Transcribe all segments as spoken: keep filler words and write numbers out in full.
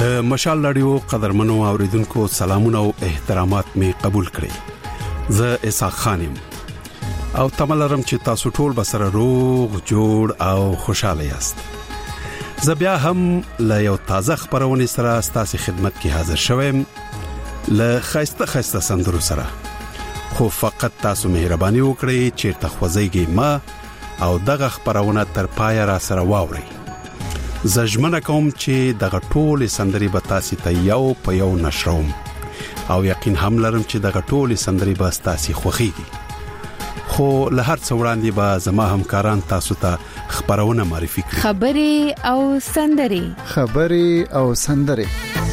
د مشال رادیو قدرمنو اوریدونکو سلامونه او احترامات می قبول کړئ. زه اسحاق خانم او تملرم چې تاسو ټول بسره روغ جوړ او خوشاله یاست. زه بیا هم له یو تازه خبرونه سره ستاسو خدمت کې حاضر شوم له خاصه خاصه سندرو سره. خو فقط تاسو مهرباني وکړئ چې تخوځيږئ ما او دغه خبرونه تر پای را سره واورئ. زجمنه کوم چې دغه ټول سندري به تاسو ته یو په یو نشروم او یقین هم لرم چې دغه ټول سندري به تاسو خوښيږي. خو له هر څه وړاندې به زما همکاران تاسو ته خبرونه معرفي کړي. خبري او سندري خبري او سندري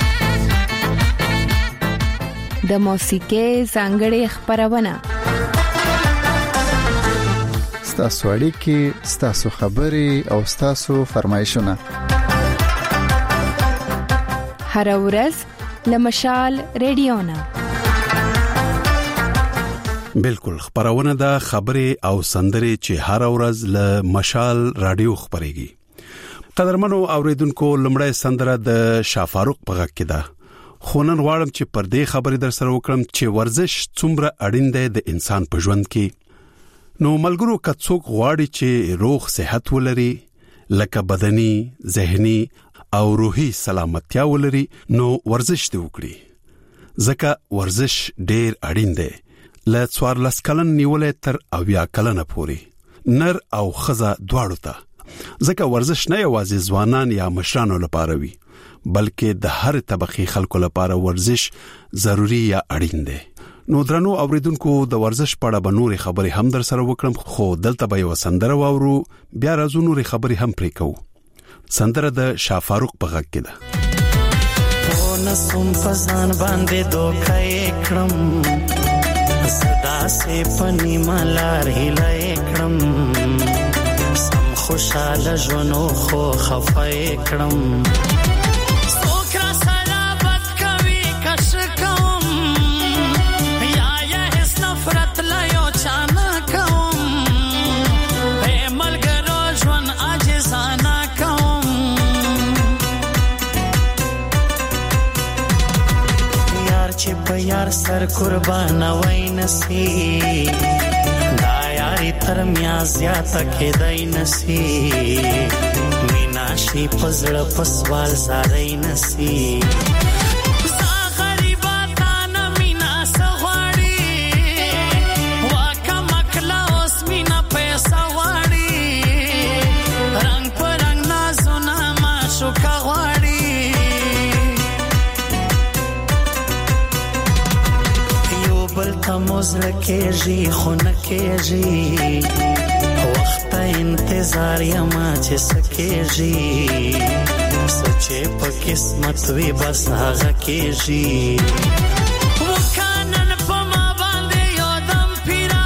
د موسیقي څنګه خبرونه ستاسو اړیکې ستاسو خبري او ستاسو فرمایشونه هر ورځ لمشال رادیونا. بالکل خبرونه د خبري او سندري چې هر ورځ له مشال رادیو خبريږي. قدرمنو اوریدونکو لمړی سندره د شافاروق په غږ کې ده. خونن غواړم چې پر دې خبرې در سره وکړم چې ورزش څومره اړین دی د انسان په ژوند کې. نو ملګرو کڅوک غواړي چې روغ صحت ولري لکه بدني، ذهني او روحي سلامتیا ولري نو ورزش دی وکړي. ځکه ورزش ډیر اړین دی. له څوارلس کلن نیولې تر اویا کلن پورې نر او ښځه دواړو ته. ځکه ورزش نه یوازې ځوانان یا مشرانو لپاره وي بلکې د هر طبقه خلکو لپاره ورزش ضروری یا اړین دی. نو درنو اوریدونکو د ورزش په اړه به نورې خبرې هم در سره وکړم خو دلته به یو سندره واورو بیا راځو نورې خبرې هم پرې کوو. سندره د شافاروق په غږ کې ده. او نسوم فزان باندې دوکې کړم صدا سے پنی ملار هلای کړم سم خوشاله ژوندو خو خفای کړم سوکرا سره بد کوي کش کوم یا یا هیڅ نفرت لا یو چانا کوم به ملګرو ژوند عاجزانه کوم یار چې په یار سر قربان وای نسی دا یاری تر میا زیاته کېدای نسی مینا شي پزړه پسوال زارای نسی زا غریبا تانا مینا سغواړي واکه مکلا اوس مینا پیسا واړي رنگ پر رنگ نازونه ما شو کغواړي موزل کېږي خو نه کېږي وخت انتظار یما چې سکېږي سچې په قسمت وي بس هغه کېږي وکانن په ما باندې یو دم پیرا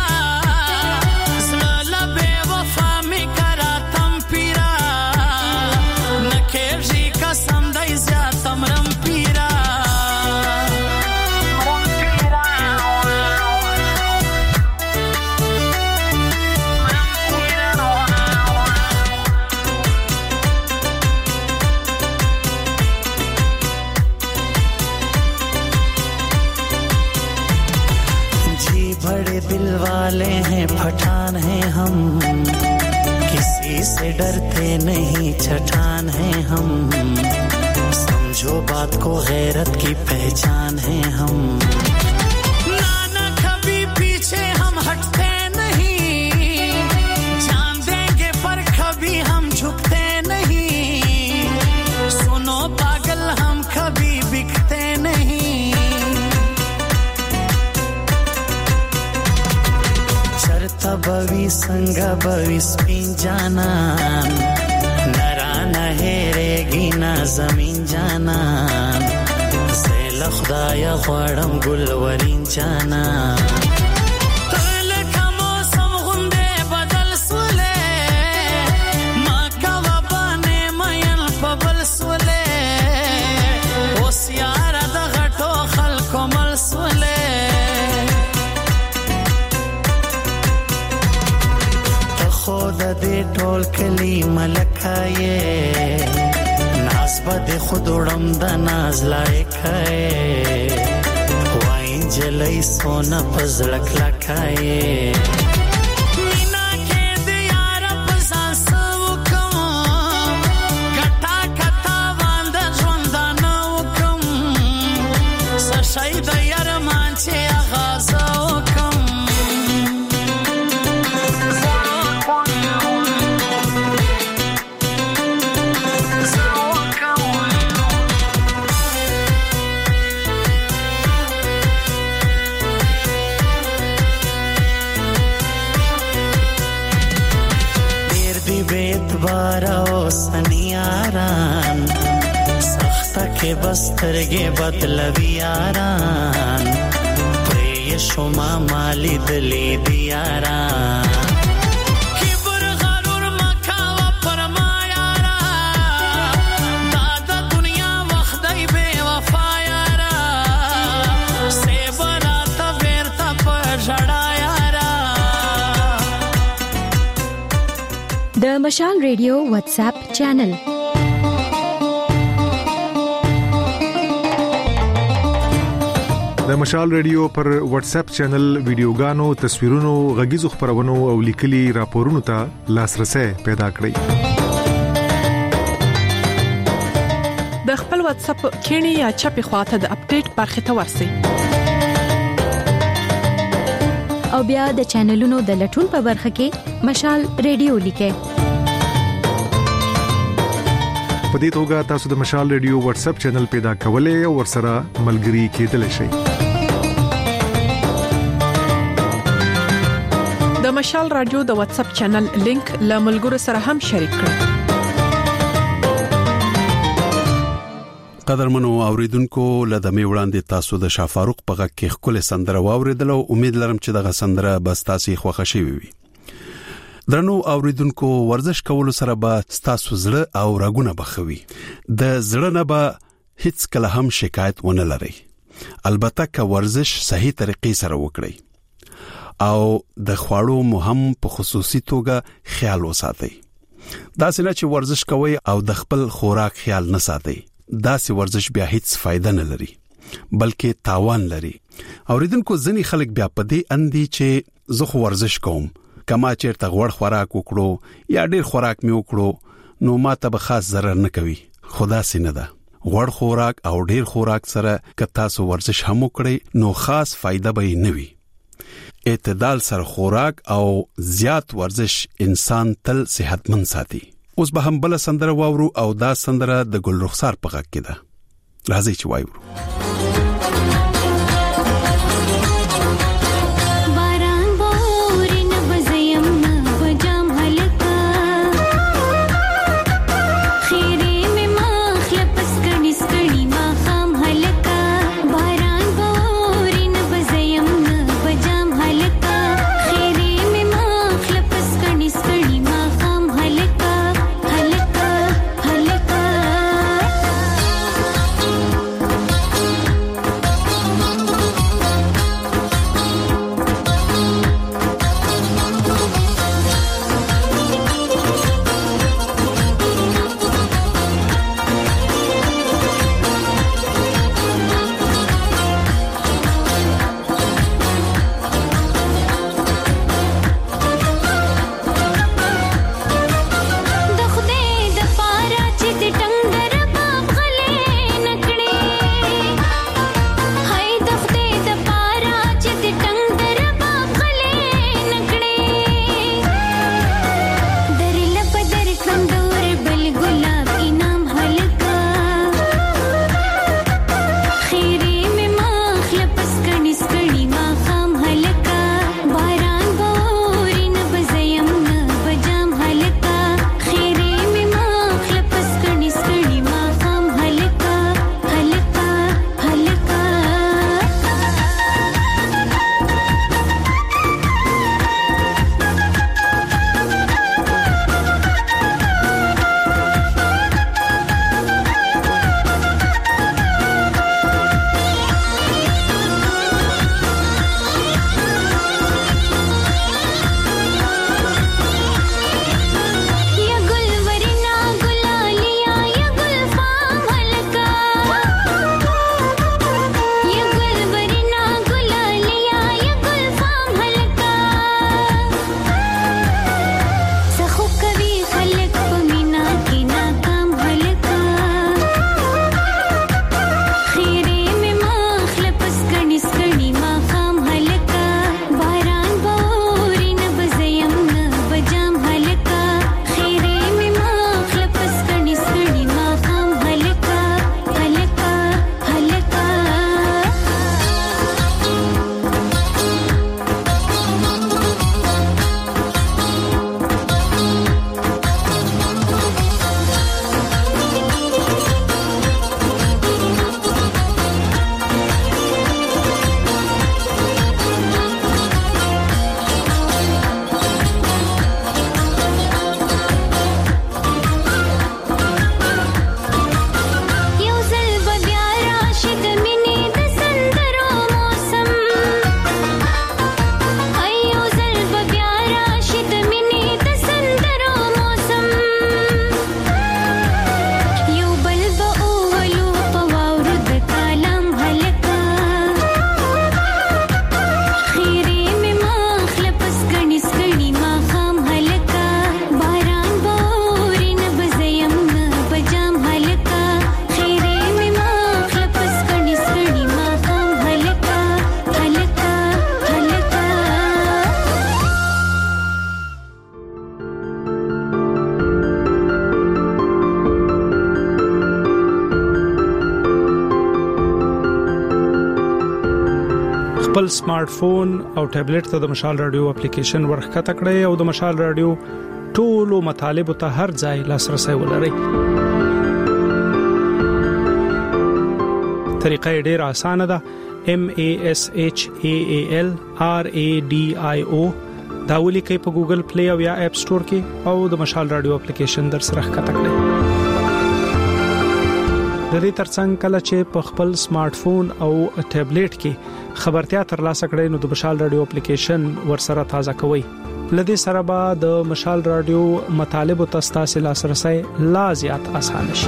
زړه به وفا می کرا تم پیرا نه کېږي قسم دای زیاتم رم پیرا दिल वाले हैं पठान हैं हम किसी से डरते नहीं छठान हैं हम समझो बात को गैरत की पहचान हैं हम नाना कभी पीछे हम हटते नहीं जान देंगे पर कभी हम झुकते नहीं सुनो पागल हम कभी बिकते नहीं बवी संगा बवी स्पिन जाना नराना हेरेगी ना जमीन जाना زیل خدای غواړم ګل ورین جانا تل کوم غونډه بدل سولې ما کا وبانه مېن په بل سولې اوس یار د غټو خلکو مل سولې خود دې ټول کلی ملکایې ناز بد خودړم د ناز لایکای وای جلای سونا پزړک لکای बस्तरगे बदलवी यारान प्रिय शुमा माली दली दियारान किबर गरूर मखावा परमायारा दादा दुनिया वखदई बेवफा यारा से बराता बेरता पजड़ा यारा द Mashal radio WhatsApp channel د مشال ریډیو پر واتس اپ چینل ویډیوګانو تصویرونو غږیزو خبرونو او لیکلي راپورونو ته لاسرسي پیدا کړئ د خپل واتس اپ کینی یا چپی خواته د اپډیټ برخه ته ورسئ او بیا د چینلونو د لټون په برخه کې مشال ریډیو لیکئ په دې توګه تاسو د مشال ریډیو واتس اپ چینل پیدا کولای او ورسره ملګري کېدلی شئ د مشال رادیو د واتس اپ چینل لینک له ملګرو سره هم شریک کړئ قدرمنو اوریدونکو لدمه وړاندې تاسو د شافاروق په غږ کې خپل سندره واوریدل او امید لرم چې دغه سندره بس تاسو خوښ شي وي درنو اوریدونکو ورزش کول سره به تاسو زړه او رګونه بخوي د زړه نه به هیڅ کله هم شکایت ونه لري البته که ورزش صحیح طریقې سره وکړئ او د خوړو مهم په خصوصي توګه خیال وساتئ دا څنګه چې ورزش کوئ او د خپل خوراک خیال نه ساتئ دا سي ورزش بیا هیڅ فائدہ نه لري بلکې تاوان لري اوریدونکو ځنی خلک بیا په دې اندي چې زه خو ورزش کوم کما چیرته غوړ خوراک وکړو یا ډیر خوراک می وکړو نو ماته به خاص ضرر نه کوي خدا سينه ده غوړ خوراک او ډیر خوراک سره که تاسو ورزش هم وکړئ نو خاص فائدہ به نه وي اعتدال سره خوراک او زیات ورزش انسان تل صحتمند ساتي اوس به هم بل سندره واورو او دا سندره د ګل رخسار په غږ کې ده راځي چې وایو خپل سمارټ فون او ټابلیټ ته د مشال رادیو اپلیکیشن ورخکته کړئ او د مشال رادیو ټولو مطالب ته هر ځای لاسرسي ولرئ. طریقه ډېره اسانه ده. M A S H A A L R A D I O دا ولیکئ په ګوګل پلی او یا اپ سٹور کې او د مشال رادیو اپلیکیشن در سره ښکته کړئ. د دې ترڅنګ کله چې په خپل سمارټ فون او ټابلیټ کې خبرتیا ترلاسه کړئ نو د مشال رادیو اپلیکیشن ورسره تازه کوئ. لدې سره به د مشال رادیو مطالب او تاسو لاسرسي لا زیات آسان شي.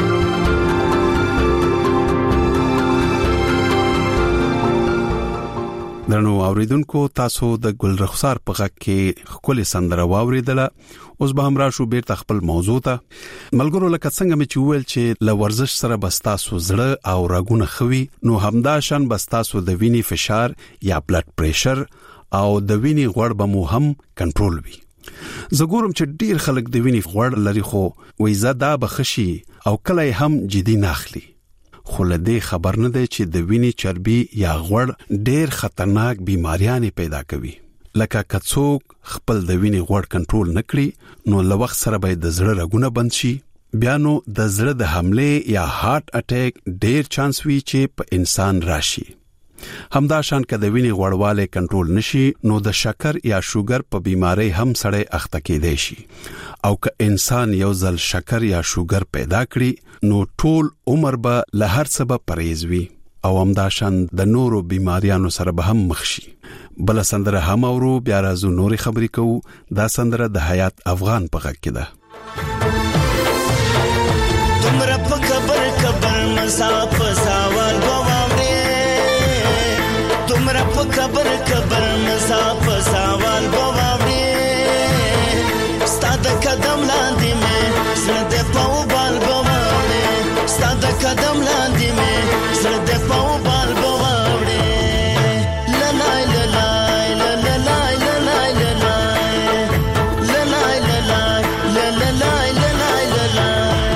درنو اوریدونکو تاسو د ګل رخسار په غږ کې خولي سندره واوریدله. اوس به هم راشو بیرته خپل موضوع ته. ملګرو لکه څنګه مې ویل چې ل ورزش سره بستاسو زړه او رګونه خوي نو همدا شان بستاسو د وینې فشار یا بلډ پریشر او د وینې غوړ به مو هم کنټرول وي. زګورم چې ډیر خلک د وینې غوړ لري خو وې زدا بخشي او کله هم جدي ناخلي. خو لدې خبر نه دی چې د وینې چربي یا غوړ ډېر خطرناک بیماریاں پیدا کوي. لکه کڅوک خپل د وینې غوړ کنټرول نکړي نو له وخت سره به د زړه رګونه بند شي. بیا نو د زړه د حمله یا هارت اٹیک ډېر چانس وي چې په انسان راشي. همدا شان کده وینې غوړواله کنټرول نشي نو د شکر یا شوګر په بیماری هم سړی اخته کېدای شي. او که انسان یو ځل شکر یا شوګر پیدا کړي نو ټول عمر به له هر څه به پرهیز وي او همدا شان د نورو بیماریانو سره به هم مخ شي. بل سندره هم اورو بیا راځو نوري خبرې کوو. دا سندره د حیات افغان په غږ کې ده. تمره په قبر قبر مصاف سوال بوامره تمره په قبر قبر مصاف سوال بوامره ستاد قدم لاندې مې زړه د پاو بال بوامره ستاد قدم لاندې مې زړه د پاو بال بوامره لا لا لا لا لا لا لا لا لا لا لا لا لا لا لا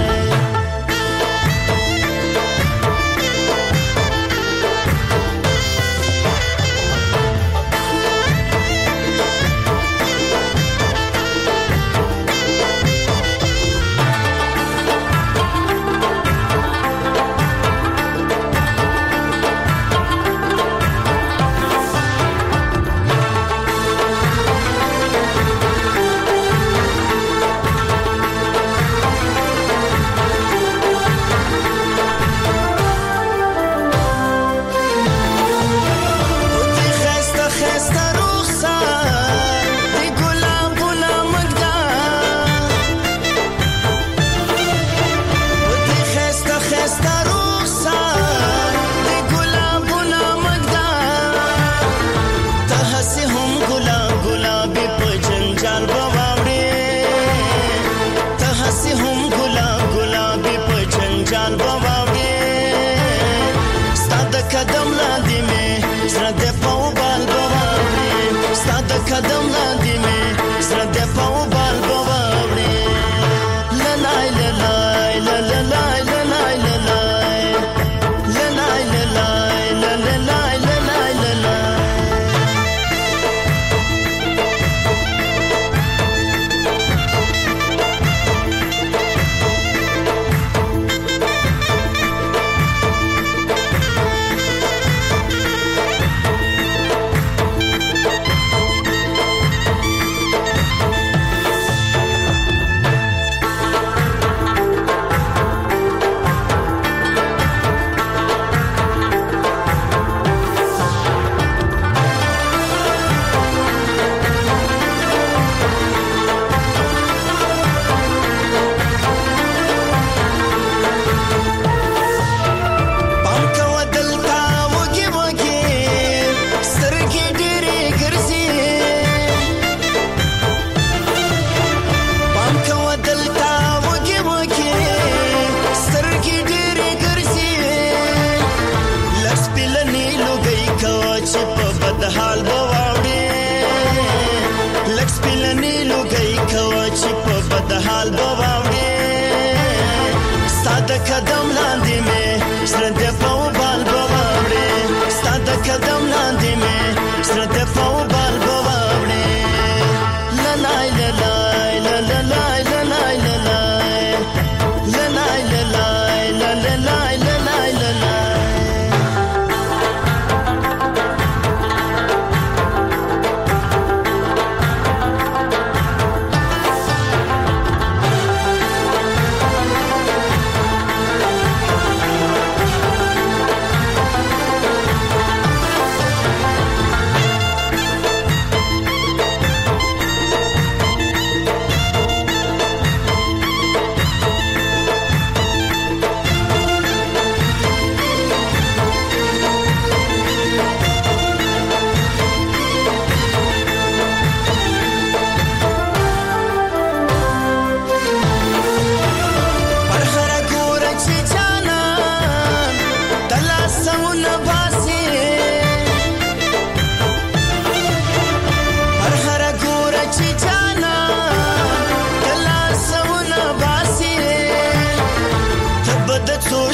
قدم لاندې مې زړه د پاو بال بوامره لا لا لا لا لا لا لا لا لا لا لا لا لا لا لا لا قدم لاندې مې زړه د پاو بال بوامره ستاد قدم لاندې مې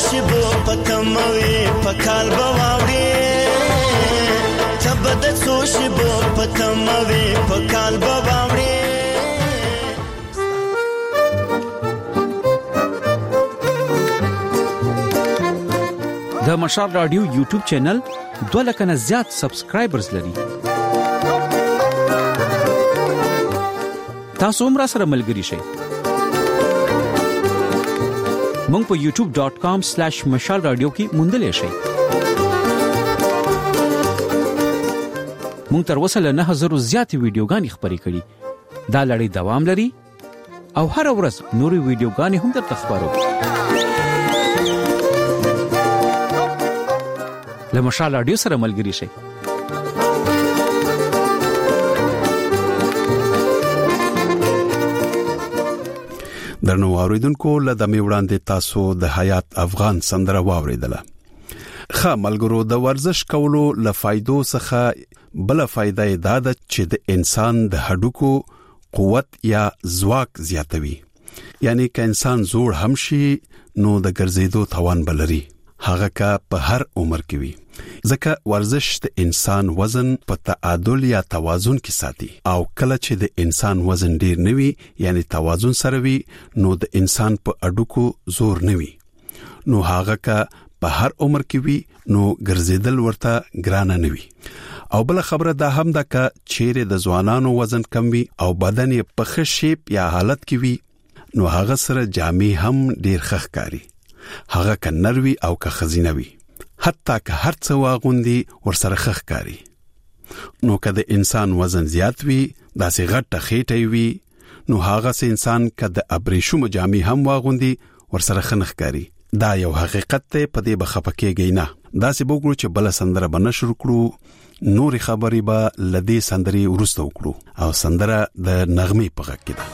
شبو پتموي پکال بواوي تبد څو شبو پتموي پکال بواوي د مشال رادیو یوټیوب چینل دوه لک نه زیات سبسکرایبرز لري. تاسو هم را سره ملګري شئ. مونږ په یوټیوب ډاٹ کام سلیش مشال رادیو کې موندلې شئ. مونږ تر اوسه له نه هزار زیات ویډیوګانې خپرې کړې. دا لړۍ دوام لري او هر ورځ نورې ویډیوګانې هم درته خپرو. له مشال رادیو سره ملګري شئ. درنو اوریدونکو لدمه وړاندې تاسو د حیات افغان سندره واوریدله. خا ملګرو د ورزش کولو لفایدو څخه بل فائدہ دا ده چې د انسان د هډوکو قوت یا ځواک زیاتوي. یعنی که انسان زوړ هم شي نو د ګرځېدو توان بلري. هغه کا په هر عمر کې وي. ځکه ورزش د انسان وزن په تعادل یا توازن کې ساتي او کله چې د انسان وزن ډیر نوي یعنی توازن سره وي نو د انسان په اډوکو زور نوي نو هغه کا په هر عمر کې وي نو ګرځیدل ورته ګرانه نوي. او بل خبره دا هم ده ک چیرې د ځوانانو وزن کم وي او بدن یې په ښه شیپ یا حالت کې وي نو هغه سره جامې هم ډیر ښه ښکاري. هغه ک نروي او ک خزینه وي حتی که هر څه واغوندي ورسره خخ کاری. نو که د انسان وزن زیات وي داسې غټه خېټه وي نو هغه سه انسان که د ابریشم جامې هم واغوندي ورسره خنخ کاری. دا یو حقیقت ته په دې بخپکیږي نه. داسې وګورو چې بل سندره بنشر کړو نور خبري به لدی سندري ورسته وکړو او سندره د نغمه په غږ کې ده.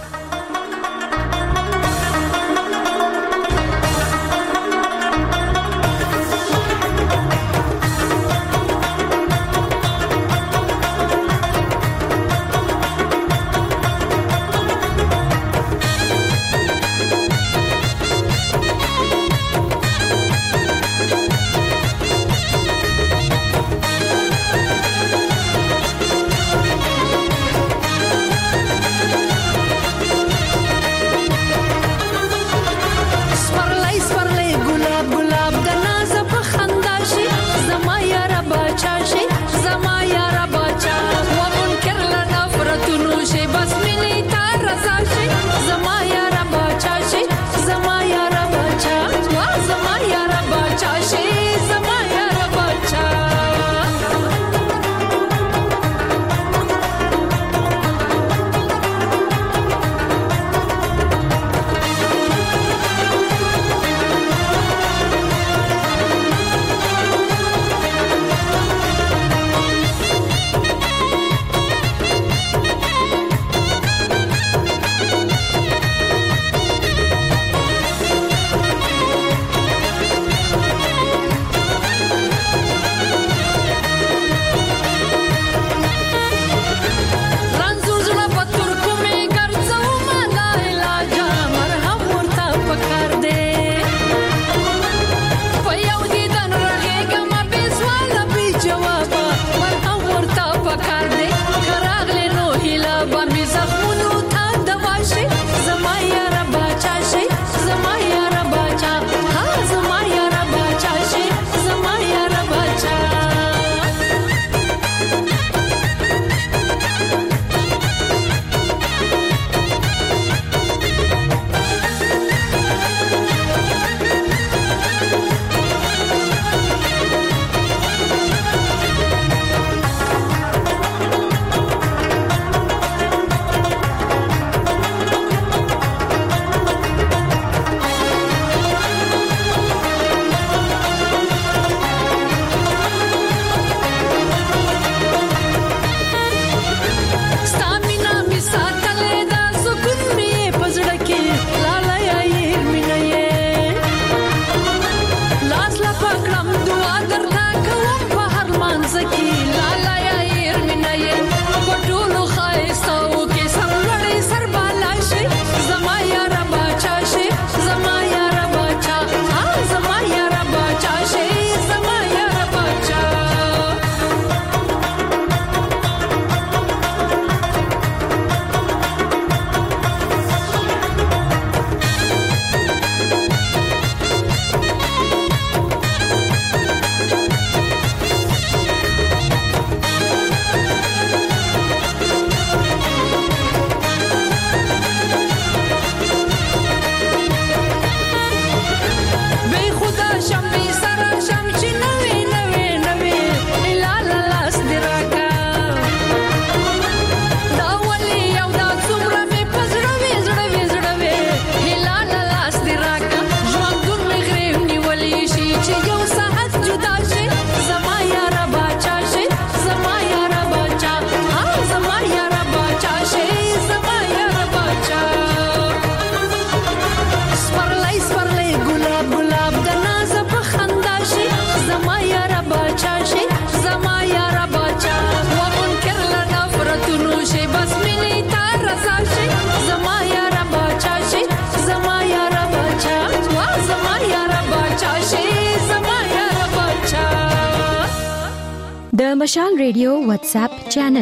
د مشال ریډیو واتس اپ چینل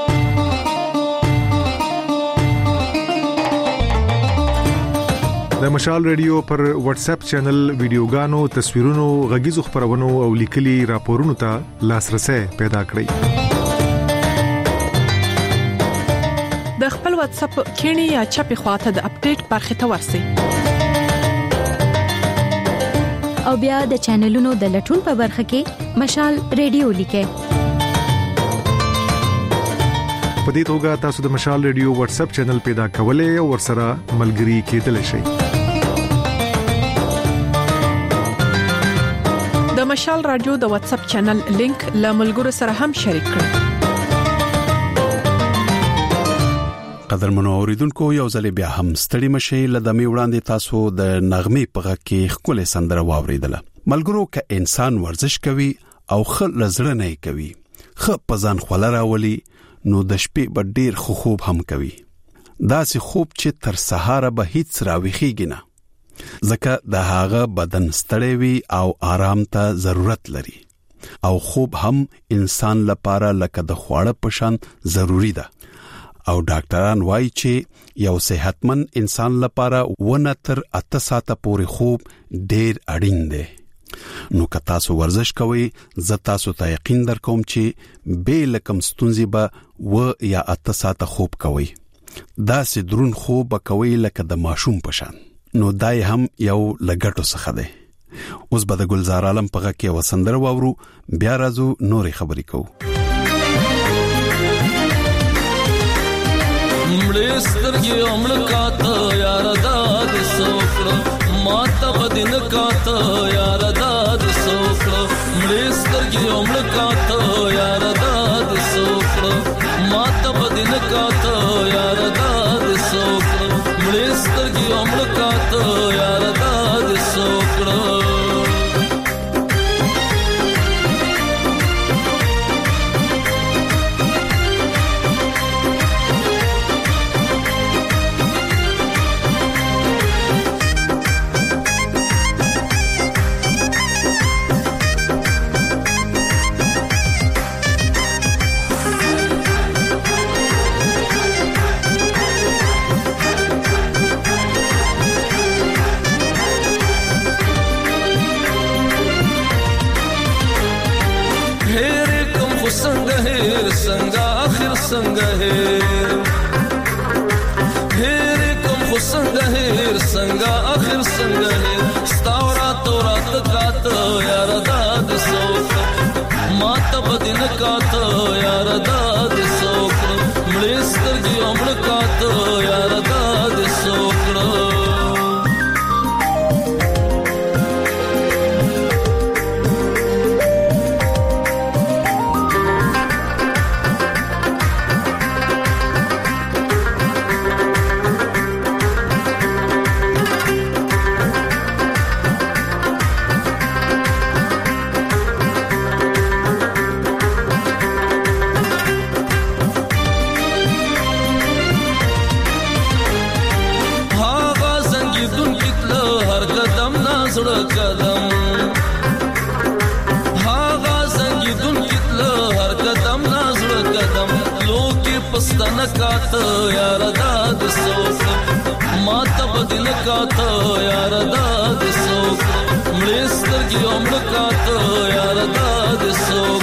د مشال ریډیو پر واتس اپ چینل ویډیوګانو تصویرونو غږیزو خبرونو او لیکلي راپورونو ته لاسرسي پیدا کړئ د خپل واتس اپ کینی یا چپی خواته د اپډیټ برخه ته ورسی او بیا د چینلونو د لټون په برخه کې مشال ریډیو لیکه په دې توګه تاسو د مشال ریډیو واتس اپ چینل پیدا کولای او ورسره ملګري کېدلی شئ د مشال رادیو د واتس اپ چینل لینک له ملګرو سره هم شریک کړئ قدرمنو اوریدونکو یو ځل بیا هم ستړي مشي لدمي وړاندې تاسو د نغمې په غږ کې خپل سندره واوریدله ملګرو ک انسان ورزش کوي او خل لزړه نه کوي خ پزان خلره ولي نو د شپې به ډیر خو خوب هم کوي دا سي خوب چې تر سهار به هیڅ راويخيږي نه ځکه د هغه بدن ستړی وي او آرام ته ضرورت لري او خوب هم انسان لپاره لکه د خواړه پشان ضروری ده او ډاکټران وایي چې یو صحتمند انسان لپاره ونه تر اته ساعته پورې خوب ډیر اړین دی نو که تاسو ورزش کوئ زه تاسو ته یقین درکوم چې به لکم ستونزې به و یا اته ساعته خوب کوئ دا سي درون خوب کوي لکه د ماشوم پشان نو دای هم یو لګټو څخه دی اوس به د ګلزار عالم په غږ کې وسندر واورو بیا راځو نورې خبرې کوو مړسترګي عمر کاته یار داد سوکړه ماته بدن کاته یار داد سوکړه مړسترګي عمر کاته یار داد سوکړه ماته بدن کاته یار داد سوکړه مړسترګي عمر کاته یار داد سوکړه څنګه هیر هیر کوم خو څنګه هیر څنګه اخر څنګه هیر ستاورا تورات کاته یار داد سوک ماته بدن کاته یار داد سوک مړسترګي عمر کاته یار داد سوک کاته یار داد سوک ماته بدل کاته یار داد سوک مړسترګي عمر کاته یار داد سوک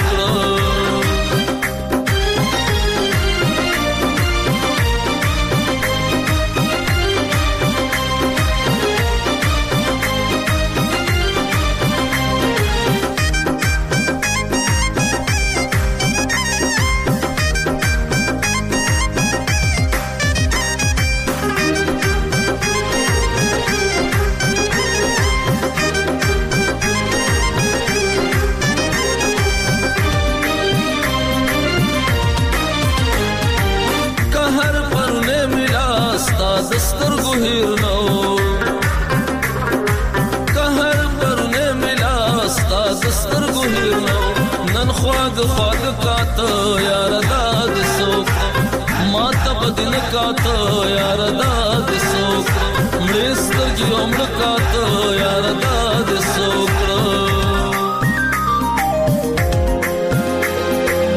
خواږ خواږ کاته یار داد سوک ماته بدن کاته یار داد سوک مړسترګي عمر کاته یار داد سوک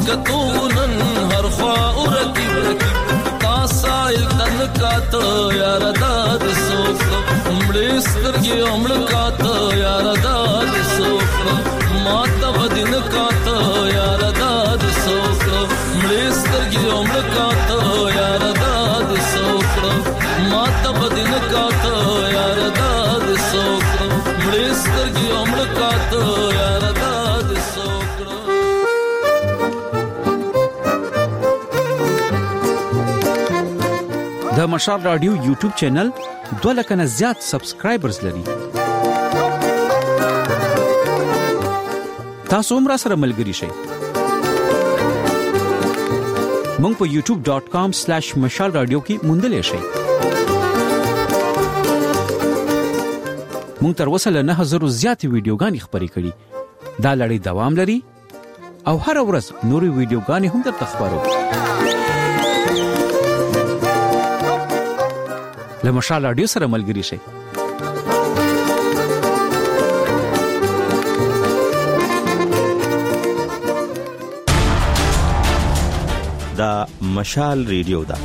کتونن هر خوا ورکی تا سایل تن کاته یار داد سوک مړې سترګې عمر کاته یار داد سوک ما ته بدین کاته یار داد سوک مړې سترګې عمر کاته یار داد سوک ما ته بدین کاته یار داد سوک مړې سترګې عمر کاته یار داد سوک. د مشال رادیو یوټیوب چینل دوه لک نه زیات سبسکرایبرز لري. تاسو هم را سره ملګري شئ. مونږ په یوټیوب ډاٹ کام سلیش مشال رادیو کې موندلې شئ. مونږ تر اوسه له نه هزار زیات ویډیوګانې خپرې کړې. دا لړۍ دوام لري او هر ورځ نوري ویډیوګانې هم درته خبرو. له مشال رادیو سره ملګري شئ. دا مشال ریډیو دا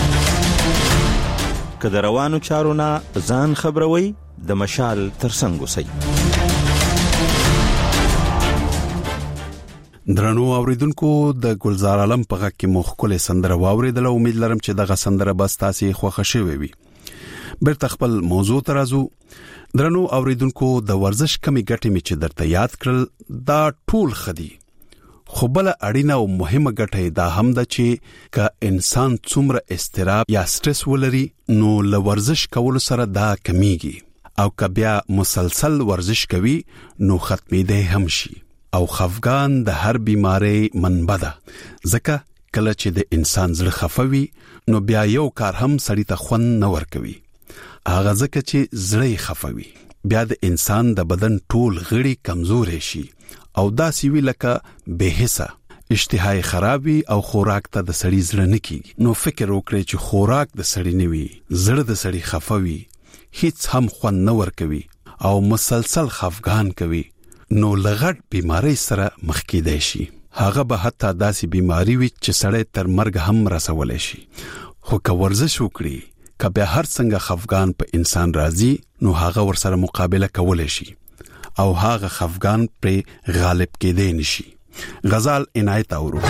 که د روانو چارو نه ځان خبروي د مشال ترڅنګ اوسئ. درنو اوریدونکو د ګلزار عالم په غږ کې مخکله سندره واوریدل. امید لرم چې دغه سندره بس تاسو خوښ شوي وي. برته خپل موضوع ترازو. درنو اوریدونکو د ورزش کمی ګټې می چې درته یاد کړل دا ټول خدي. خو بل اړینه او مهمه ګټه دا هم ده چې ک انسان څومره استراب یا سټرس ولري نو ل ورزش کول سره دا کمیږي او ک بیا مسلسل ورزش کوي نو ختمېده هم شي او خفګان د هر بیماری منبع ده. ځکه کله چې د انسان زړه خفوي نو بیا یو کار هم سړی ته خوند نه ورکوي. هغه ځکه چې زړه خفوي بیا د انسان د بدن ټول غړي کمزورې شي او دا سیوی لکه بهسه اشتهای خرابي او خوراک ته د سړی زړه نه کیږي. نو فکر وکړئ چې خوراک د سړی نه وي زړه د سړی خفوي هیڅ هم خوند نه ورکوي او مسلسل خفګان کوي نو لغړ بیماری سره مخ کېدای شي. هغه به حتی داسې بیماری وي چې سړی تر مرګ هم رسولای شي. خو که ورزش وکړي که به هر څنګه خفګان په انسان راځي نو هغه ورسره مقابله کولای شي او هغه خفګان پر غالب کېدای نشي. غزال عنایت اورو.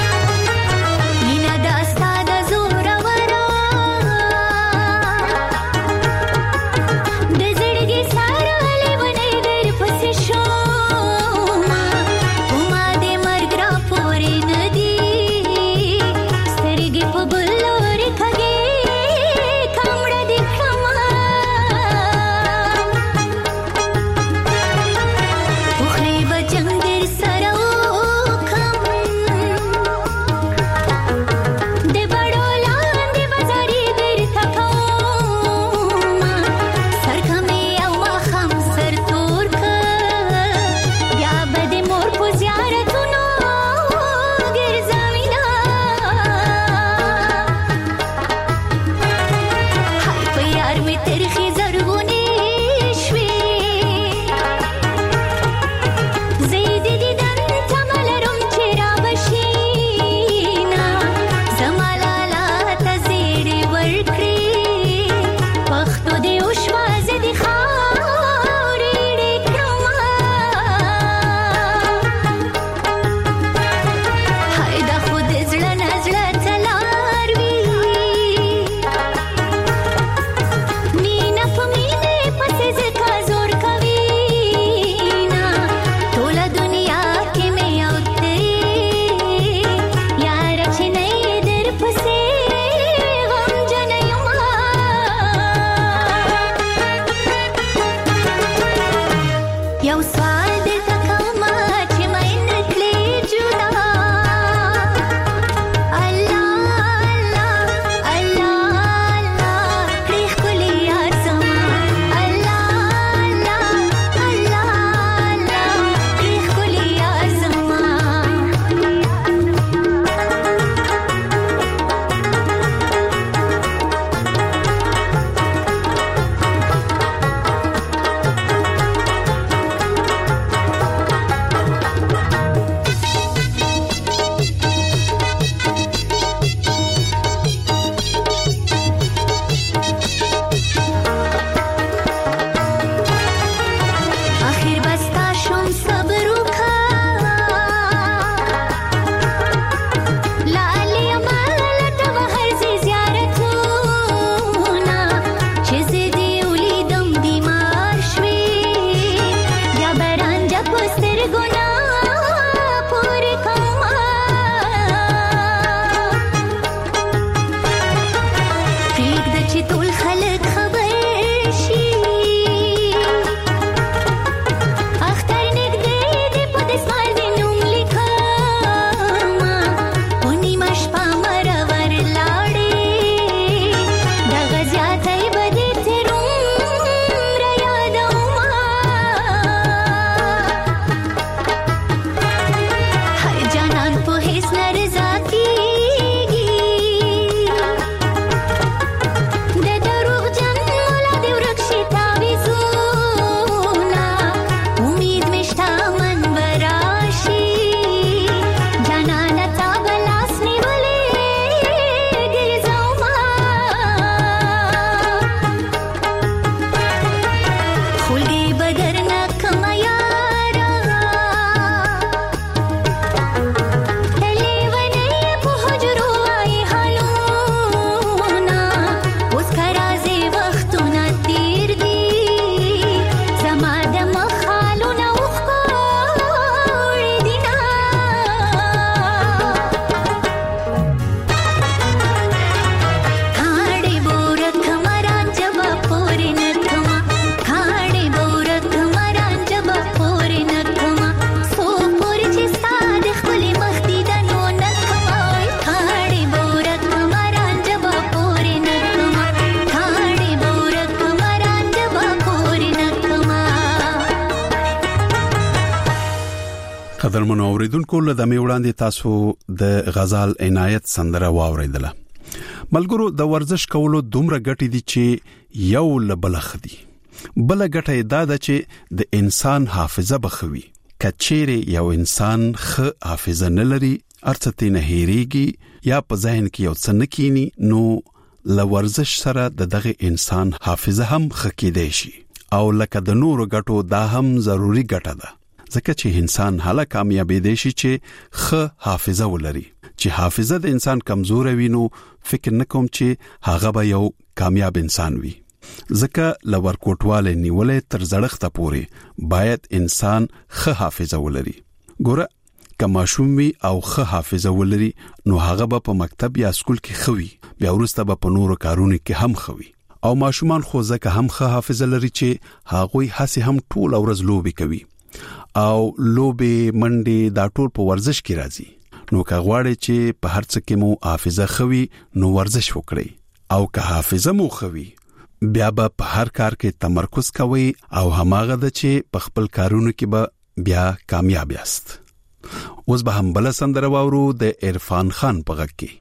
قدرمنو اوریدونکو له دمه وړاندې تاسو د غزال عنایت سندره واوریدله. ملګرو د ورزش کولو دومره ګټې دي چې یو لبلخ دي. بل ګټه دا ده چې د انسان حافظه بخوي. کچېره یو انسان خ حافظه نه لري، ارڅته نه هېریږي یا په ذهن کې یو څه نکینی، نو لورزش سره د دغه انسان حافظه هم خکېدای شي او لکه د نورو ګټو دا هم ضروری ګټه ده، ځکه چې انسان حاله کامیابی دی شي چې خ حافظه ولري. چې حافظه د انسان کمزور وي نو فکر نکوم چې هغه به یو کامیاب انسان وي، ځکه لور کوټواله نیولې تر زړښت پورې باید انسان خ حافظه ولري. ګوره کما شومي او خ حافظه ولري نو هغه به په مکتب یا سکول کې خوي، بیا ورسته به په نورو کارونو کې هم خوي. او ماشومان خو ځکه هم خ حافظه لري چې هغه هسي هم ټول ورځ لوبي کوي او لوبي منډي دا ټول په ورزش کې راځي. نو که غواړي چې په هر څه کې مو حافظه خوي نو ورزش وکړئ، او که حافظه مو خوي بیا به په هر کار کې تمرکز کوئ او هماغه د چې په خپل کارونو کې به بیا کامیاب یاست. اوس به هم بل سندره واورو د عرفان خان په غږ کې.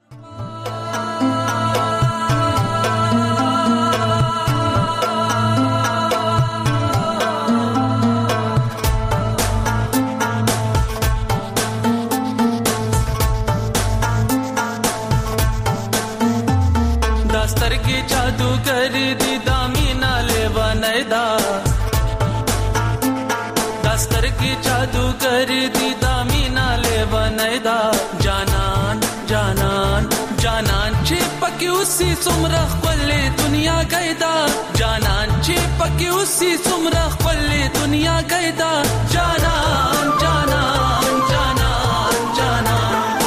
दास्तर की जादू कर दी दामी नाले बनैदा, दास्तर की जादू कर दी दामी नाले बनैदा, जानन जानन जानन चिपकी उसी सुमरा खले दुनिया गैदा, जानन चिपकी उसी सुमरा खले दुनिया गैदा, जानन जानन जानन जानन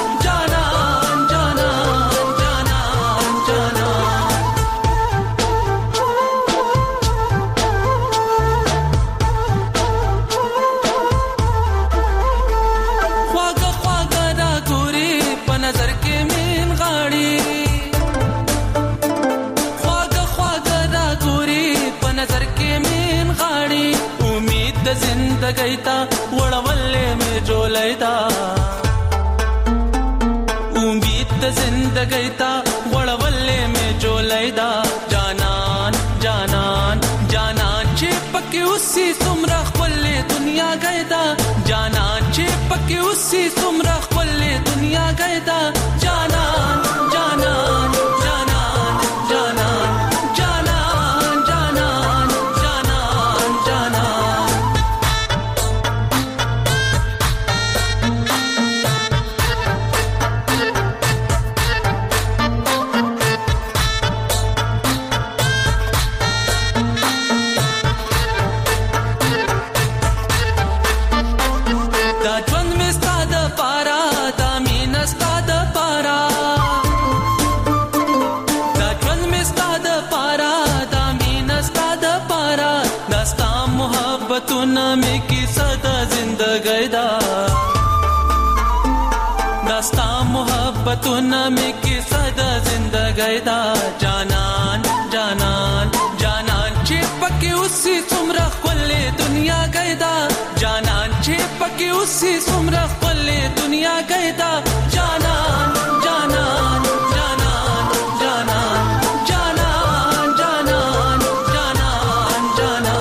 गईता वड़वल्ले में जो लैता, उम्मीद जिंदगीता वड़वल्ले में जो लैता, जानन जानन जानन चिपकी उसी सुमरा खले दुनिया गईता, जानन चिपकी उसी सुमरा खले दुनिया गईता, जानन जानन जानन जानन जानन जानन जानन जानन में की सदा जिंदगी दा, दास्ता मोहब्बतुन में की सदा जिंदगी दा, जानन जानन जानन चिपकी उसी सुमरा खले दुनिया गैदा, जानन चिपकी उसी सुमरा खले दुनिया गैदा, जानन जानन जानन जानन जानन जानन जानन जानन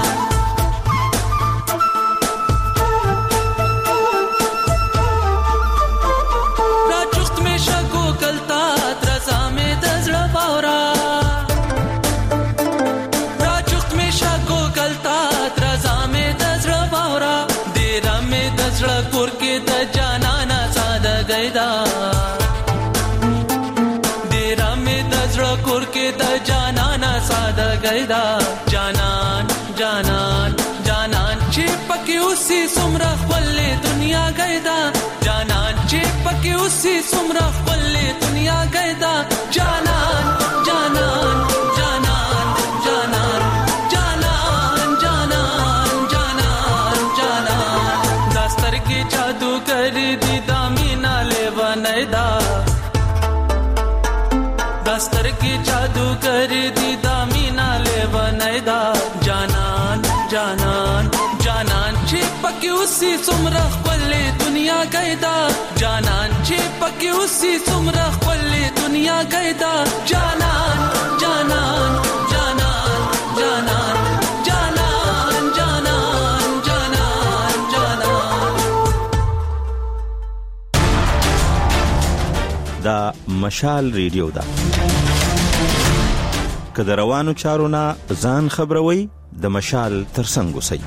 देरा में दजरा कुर के द जानाना सादा गैदा, जानन जानन जानन चिपकी उसी सुमरा खले दुनिया गैदा, जानन चिपकी उसी सुमरा खले दुनिया गैदा, जानन जानन जानन जानन जानन जानन जानन जानन दास्तर की जादू कर दी दामी नाले बनैदा, दास्तर की जादू कर दी दामी नाले बनैदा, जानन जानन जानन चिपकी اوسې څومره خپلې دنیا کېدا جانان چې پکې اوسې څومره خپلې دنیا کېدا جانان جانان جانان جانان جانان جانان جانان جانان دا مشال ریډیو دا کله روانو چارونه ځان خبروي د مشال ترڅنګ وسی.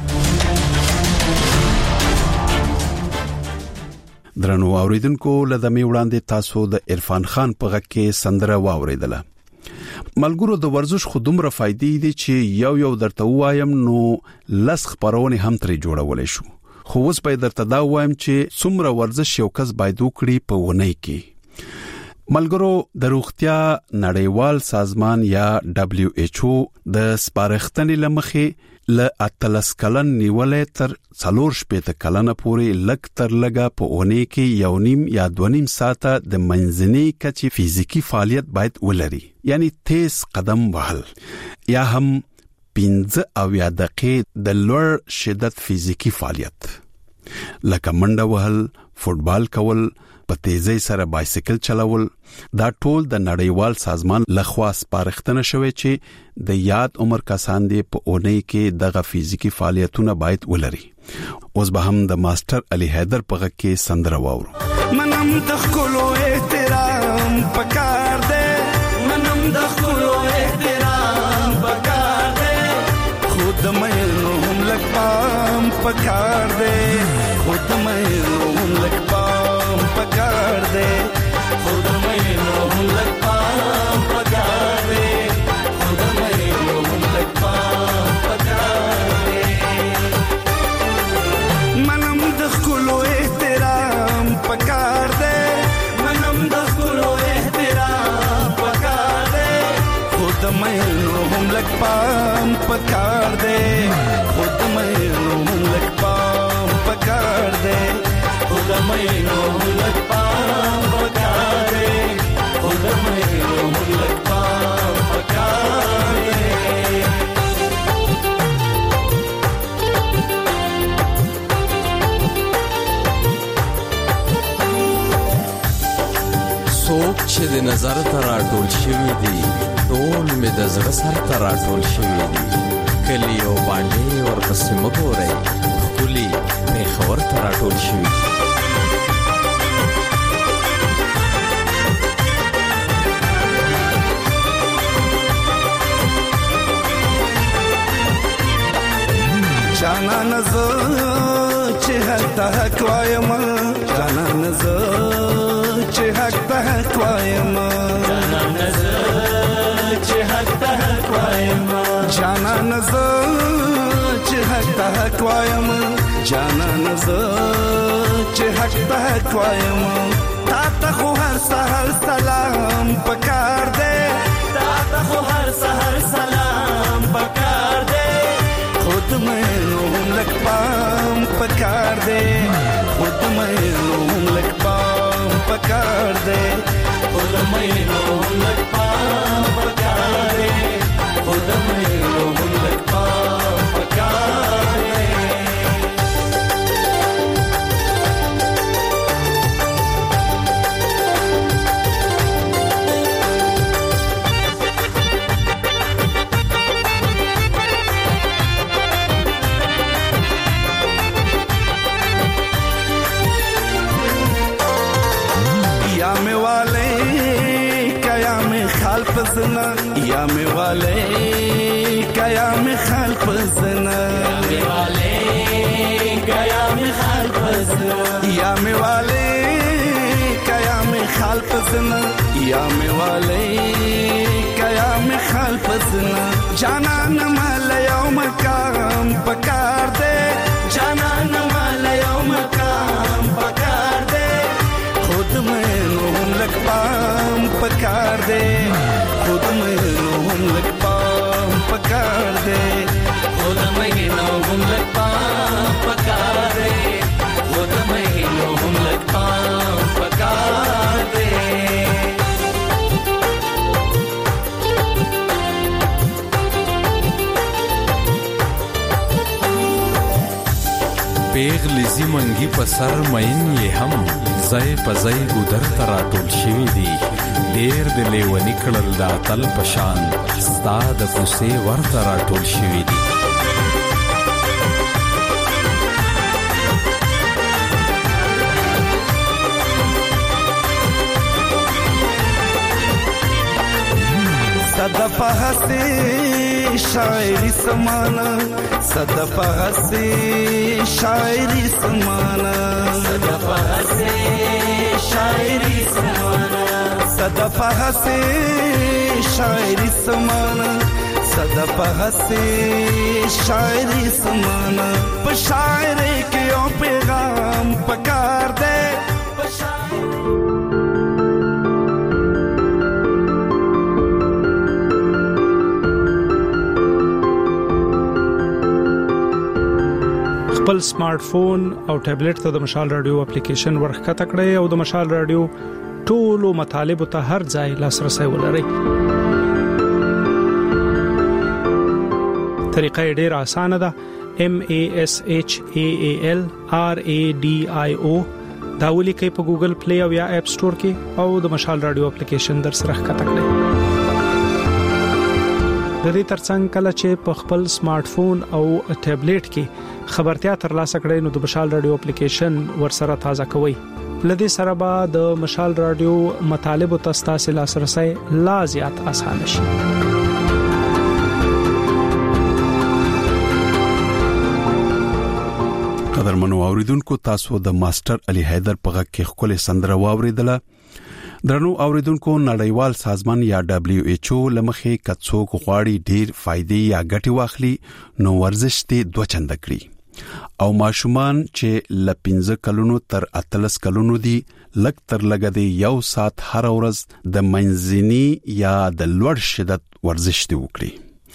درنو اوریدونکو لدمه وړاندې تاسو د عرفان خان په غږ کې سندره واوریدله. ملګرو د ورزش خودمره فائدې دي چې یو یو درته وایم نو لس خبرونه هم ترې جوړولې شو. خو اوس په درته دا وایم چې څومره ورزش یو کس باید وکړي په ونې کې. ملګرو د روغتیا نړیوال سازمان یا دبليو ایچ او د سپارښتنې لمخې ل اتلس کلن نیولې تر څلور شپږ کلنه پورې لک تر لګه په اونۍ کې یو نیم یا دوه نیم ساعته د منځنۍ کچې فزیکی فعالیت باید ولري، یعنی تیز قدم وهل یا هم پنځه او یا دقیقې د لوړ شدت فزیکی فعالیت لکه منډه وهل، فوتبال کول، په تیزی سره بایسیکل چلول. دا ټول د نړیوال سازمان لخوا سپارښتنه شوې چې د یاد عمر کسان دې په اونۍ کې دغه فزیکی فعالیتونه باید ولري. اوس به هم د ماستر علي حیدر په غږ کې سندره واورو. منم د خلو احترام پکار دے، منم د خلو احترام پکار دے، خود مینو هم لگ پام پکار دے، خود مینو هم لگ پام پکار دے، خود مینو هم لگ پام پکار دے، خود مینو هم لگ پام پکار دے. منم د خلو احترام پکار دے، منم د خلو احترام پکار دے، خود مینو هم لگ پام پکار دے، خود مینو هم لگ پام پکار دے، خود مینو هم لگ پام پکار دے، خود مینو هم لگ پام پکار دے. څوک چې د نظر تر راټول شوی دی ټول مې د زړه سر تر راټول شوی دی، کلی او باندې ورپسې مګورئ ښکلي پېښور تر راټول شوی. جانا نظر چې حق حق وایم، جانا نظر چې حق حق وایم، جانا نظر چې حق حق وایم، جانا نظر چې حق حق وایم، جانا نظر چې حق حق وایم. تا ته خو هر سحر سلام پکار دے، تا ته خو هر سحر سلام پکار دے، خود مینو هم لگ پام پکار دے، خود مینو هم لگ پام پکار دے، خود مینو هم لگ پام پکار دے، خود مینو هم لگ پام پکار دے. پزنا یا می والے کیا می خال پزنا، یا می والے کیا می خال پزنا، یا می والے کیا می خال پزنا، یا می والے کیا می خال پزنا. جانا نمال یوم کام پکار دے، جانا نمال یوم کام پکار دے، خود مینو هم لگ پام پکار دے، خود مینو هم لگ پام پکار دے، خود مینو هم لگ پام پکار دے، خود مینو هم لگ پام پکار دے. پیش پیغلی زمنګي په سر مین یې هم ځای په ځای ګودر ته راټول شوي دي ډېر د لیوني کړل د اتل په شان ستا د کوڅې ورته راټول شوي دي صدف حسی شاعری سمانا صدف حسی شاعری سمانا صدف حسی شاعری سمانا صدف حسی شاعری سمانا صدف حسی شاعری سمانا په شاعری کې او پیغام پکار دے خپل سمارټ فون او ټابلیټ ته د مشال رادیو اپلیکیشن ورخته کړئ او د مشال رادیو ټولو مطالب ته هر ځای لاسرسي ولرئ. طریقه ډېره اسانه ده. M A S H A A L R A D I O دا ولیکئ په ګوګل پلی او یا اپ سٹور کې او د مشال رادیو اپلیکیشن در سره ښکته کړئ. د دې ترڅنګ کله چې په خپل سمارټ فون او ټابلیټ کې خبرتیا ترلاسه کړئ نو د مشال رادیو اپلیکیشن ورسره تازه کوئ. لدې سره به د مشال رادیو مطالب او تاسو لاسرسي لا زیات اسانه شي. قدرمنو اوریدونکو تاسو د ماستر علي حیدر په غږ کې خپل سندره واوریدله. درنو اوریدونکو نړیوال سازمان یا دبليو ایچ او لمخې کڅوک غواړي ډیر فائدې یا ګټي واخلي نو ورزش ته دوه چنده کړی او ماشومان چې لپینځه کلونو تر اتلس کلونو دي لک تر لګه دی یو سات هر ورځ د منځني یا د لوړ شدت ورزش دی وکړي.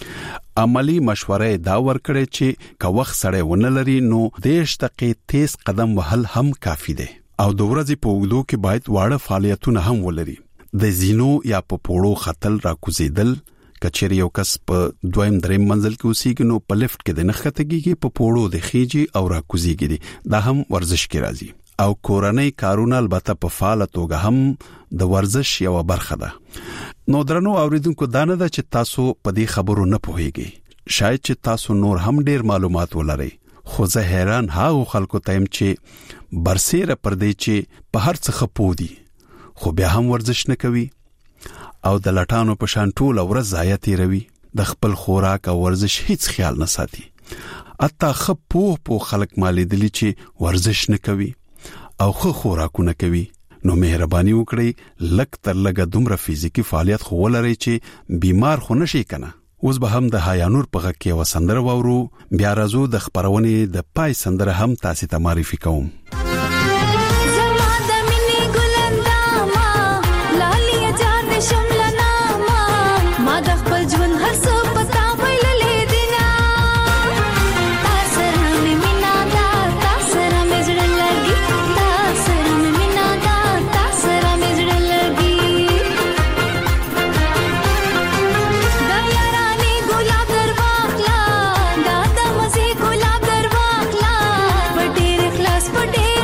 عملی مشوره دا ورکړي چې که وخت سره ونه لري نو دیش دقیقې تیز قدم وهل هم کافی دی او د ورځې په وګړو کې باید واړه فعالیتونه هم ولري. د زینو یا په پوړو خطل را کوزیدل کچېری یو کس په دویم دریم منزل کې اوسېږي نو په لفټ کې د نختګيږي په پوړو د خيجي او را کوزيږي دا هم ورزش کې راځي او کورنۍ کارونه البته په فعال توګه هم د ورزش یو برخه ده. نو درنو اوریدونکو دا نه ده چې تاسو په دې خبرو نه پوهیږئ. شاید چې تاسو نور هم ډیر معلومات ولرئ خو زه حیران هاو خلکو تایم چې برسېره پر دې چې په هر څه خپودي خو بیا هم ورزش نه کوي او د لټانو په شان ټول ورځ ضایع تیروي د خپل خوراک او ورزش هیڅ خیال نه ساتي. اته خپو په خلک مالې دلی چې ورزش نه کوي او خو خوراکونه کوي نو مهرباني وکړئ لک تر لګه دومره فزیکی فعالیت خو ولرئ چې بیمار خو نشئ کنه. اوس به هم د هایانور په غږ کې وسندره وورو بیا راځو د خبرونې د پای سندره هم تاسو ته معرفي کوم. Put it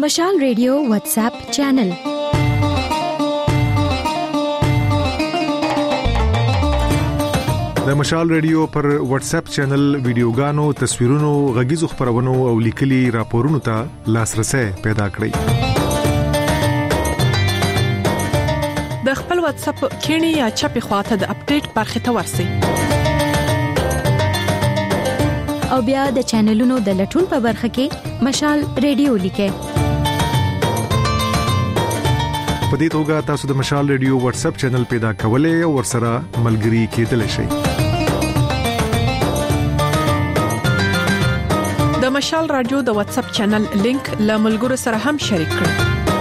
مشال ریډیو واتس اپ چینل. د مشال ریډیو پر واتس اپ چینل ویډیوګانو، تصویرونو، غږیزو خبرونو او لیکلي راپورونو ته لاسرسي پیدا کړئ. د خپل واتس اپ کینی یا چپی خواته د اپډیټ برخه ته ورسی او بیا د چینلونو د لټون په برخه کې مشال ریډیو لیکه. په دې توګه تاسو د مشال ریډیو واتس اپ چینل پیدا کولای او ورسره ملګري کېدلی شئ. د مشال رادیو د واتس اپ چینل لینک له ملګرو سره هم شریک کړئ.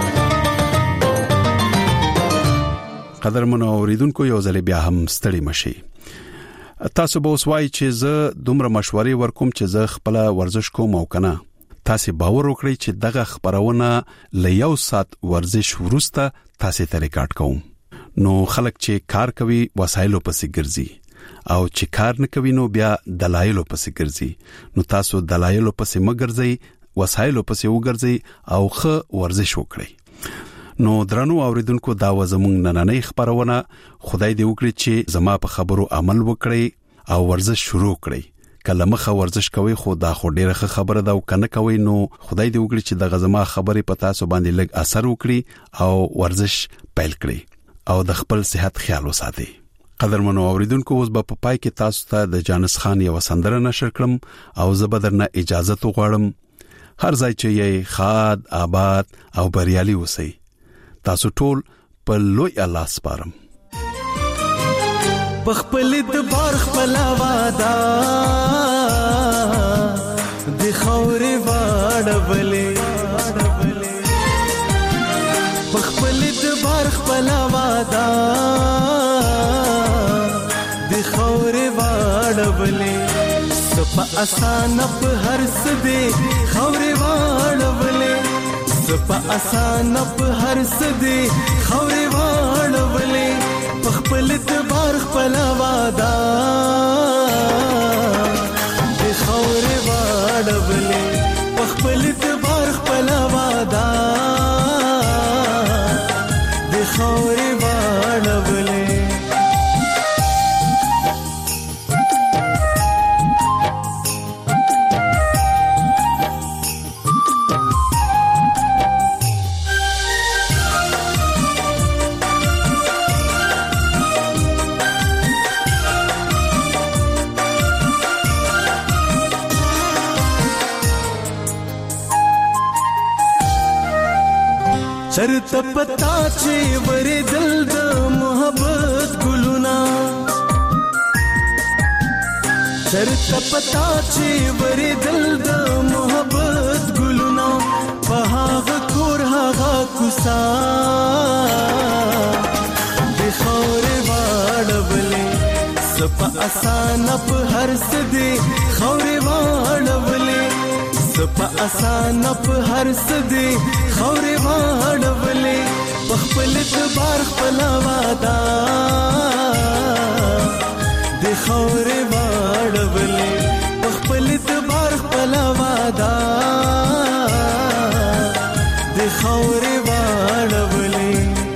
قدرمنو اوریدونکو، یو ځل بیا هم ستړي مشي. تاسو به وسوای چې زه دومره مشورې ورکوم چې زه خپل ورزش کوم او کنه. تاسو باور وکړئ چې دغه خبرونه ل یو سات ورزش ورسته تاسو ته ریکارډ کوم. نو خلک چې کار کوي وسایلو پسې ګرځي او چې کار نه کوي نو بیا دلایلو پسې ګرځي. نو تاسو دلایلو پسې مګرځي، وسایلو پسې وګرځي او ښه ورزش وکړئ. نو درنو اوریدونکو، دا و زموږ نننۍ خبرونه. خدای دې وکړي چې زما په خبرو عمل وکړي او ورزش شروع کړئ. کله مخه ورزش کوي خو دا خو ډیره خبره ده او کنه کوي، نو خدای دې وکړي چې د غزما خبرې پتا سو باندې لګ اثر وکړي او ورزش پیل کړي او د خپل صحت خیال وساتئ. قدرمنو اوریدونکو، اوس به په پای کې تاسو ته د جانس خان یو سندره نشر کړم او زه به درنه اجازه تو غواړم. هر ځای چې یې خاد آباد او بریالي اوسئ. تاسو ټول په لوی الله سپارم. بخپل دبار خپل وادا د خوري واړولې، بخپل دبار خپل وادا د خوري واړولې، سپه آسان په هر څه دې خوري واړولې، سپه آسان په هر څه دې خوري واړولې، خپل تبار خپل وادا د خوري واړولې، خپل تبار خپل وادا د خوري واړولې. چرته پتا چې ورې دل د محبت ګلونا، چرته پتا چې ورې دل د محبت ګلونا، په هغه کور هغه کوسا د خوري واړولې، سپه آسان په هر څه دې خوري واړولې، سپه آسان په هر څه دې خوري واړولې، خپل تبار خپل وادا د خوري واړولې، خپل تبار خپل وادا د خوري واړولې.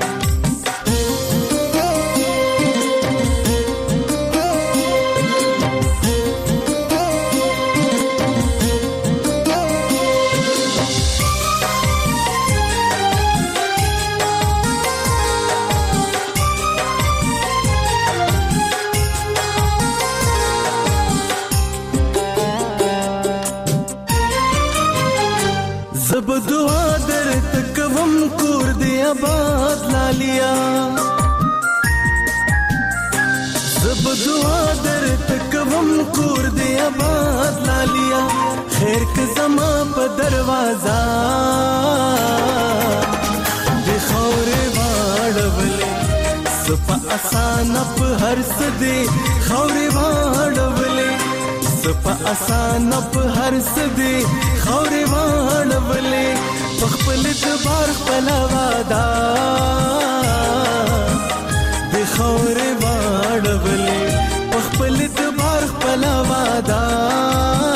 زب دعا در تکوم کور دی آباد لالیا، زب دعا در تکوم کور دی آباد لالیا، خیر که زما په دروازه د خوري واړولې، سپه آسان په هر څه دې خوري واړولې، سپه آسان په هر څه دې خوري واړولې، خپل تبار خپل وادا د خوري واړولې، خپل تبار خپل وادا